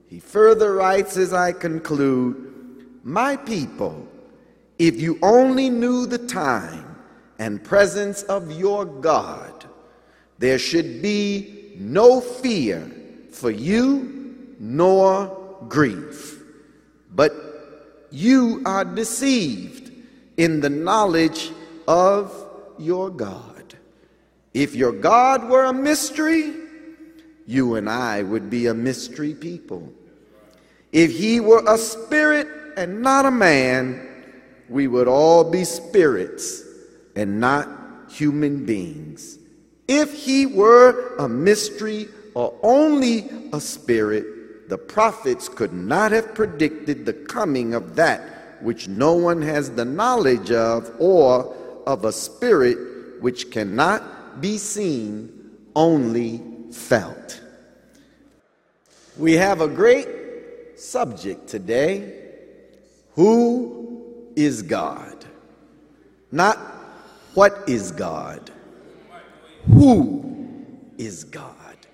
He further writes as I conclude, "My people, if you only knew the time and presence of your God, there should be no fear for you nor grief. But you are deceived in the knowledge of your God. If your God were a mystery, you and I would be a mystery people. If he were a spirit and not a man, we would all be spirits and not human beings. If he were a mystery or only a spirit, the prophets could not have predicted the coming of that which no one has the knowledge of, or of a spirit which cannot be seen, only felt." We have a great subject today. Who is God? Not what is God. Who is God?